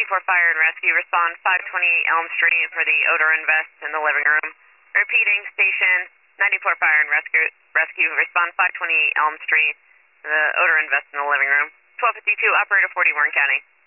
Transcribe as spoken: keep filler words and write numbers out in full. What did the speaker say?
ninety-four Fire and Rescue, respond five twenty-eight Elm Street for the odor and vest in the living room. Repeating, station ninety-four Fire and Rescue, rescue respond five twenty-eight Elm Street, the odor and vest in the living room. twelve fifty-two, operator forty, Warren County.